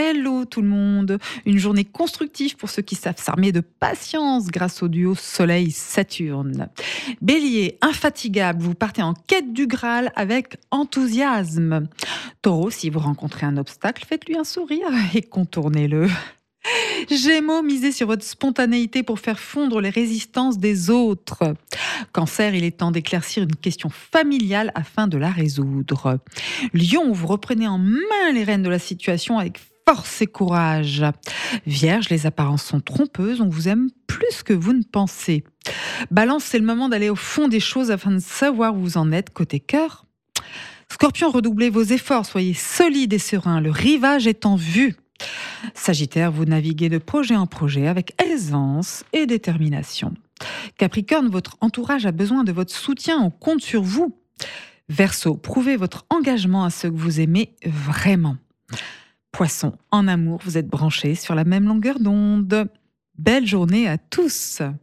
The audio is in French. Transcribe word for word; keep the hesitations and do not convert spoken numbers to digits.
Hello tout le monde. Une journée constructive pour ceux qui savent s'armer de patience grâce au duo Soleil-Saturne. Bélier, infatigable, vous partez en quête du Graal avec enthousiasme. Taureau, si vous rencontrez un obstacle, faites-lui un sourire et contournez-le. Gémeaux, misez sur votre spontanéité pour faire fondre les résistances des autres. Cancer, il est temps d'éclaircir une question familiale afin de la résoudre. Lion, vous reprenez en main les rênes de la situation avec force et courage. Vierge, les apparences sont trompeuses, on vous aime plus que vous ne pensez. Balance, c'est le moment d'aller au fond des choses afin de savoir où vous en êtes côté cœur. Scorpion, redoublez vos efforts, soyez solide et serein, le rivage est en vue. Sagittaire, vous naviguez de projet en projet avec aisance et détermination. Capricorne, votre entourage a besoin de votre soutien, on compte sur vous. Verseau, prouvez votre engagement à ceux que vous aimez vraiment. Poisson, en amour, vous êtes branchés sur la même longueur d'onde. Belle journée à tous!